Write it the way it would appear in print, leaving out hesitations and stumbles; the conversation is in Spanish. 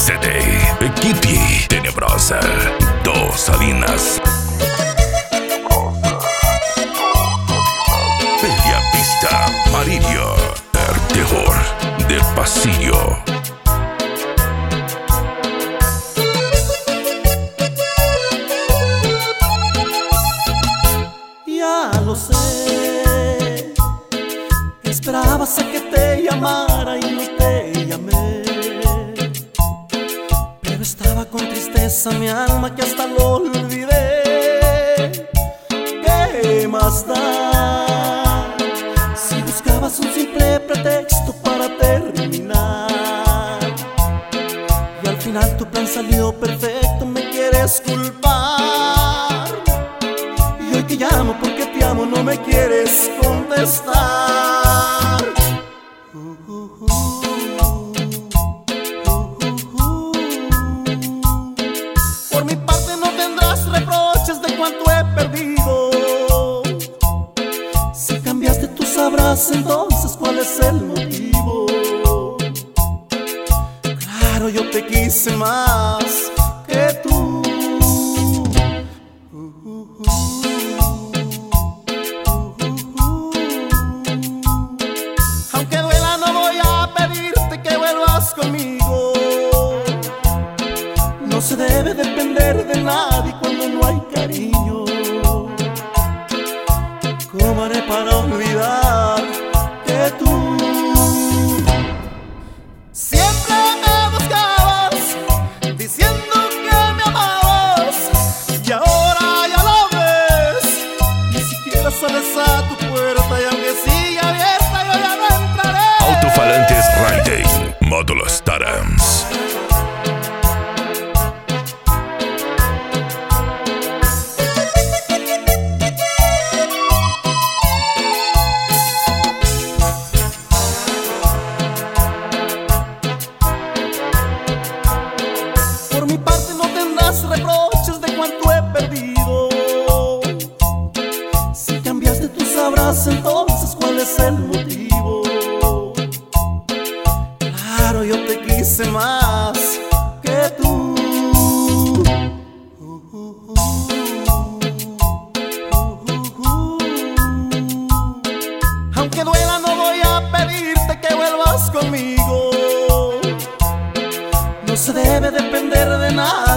CD, Equipe Tenebrosa, Dos Salinas. Bella Vista, Maridia, el terror del pasillo. Ya lo sé, esperabas a que te llamara y no te llamé, pero estaba con tristeza mi alma que hasta lo olvidé. ¿Qué más da si buscabas un simple pretexto para terminar? Y al final tu plan salió perfecto, me quieres culpar. Y hoy te llamo porque te amo, no me quieres contestar. Por mi parte no tendrás reproches de cuánto he perdido. Si cambiaste tú sabrás entonces cuál es el motivo. Claro, yo te quise más que tú. Aunque duela no voy a pedirte que vuelvas conmigo. No se debe depender de nadie cuando no hay cariño. ¿Cómo haré para olvidar que tú siempre me buscabas diciendo que me amabas? Y ahora ya lo ves, ni siquiera sales a tu puerta y aunque siga abierta yo ya no entraré. Alto-falantes Riding, módulos Tarams. Por mi parte no tendrás reproches de cuánto he perdido. Si cambiaste tú sabrás entonces cuál es el motivo. Claro, yo te quise más que tú. Aunque duela no voy a pedirte que vuelvas conmigo. No se debe depender de nada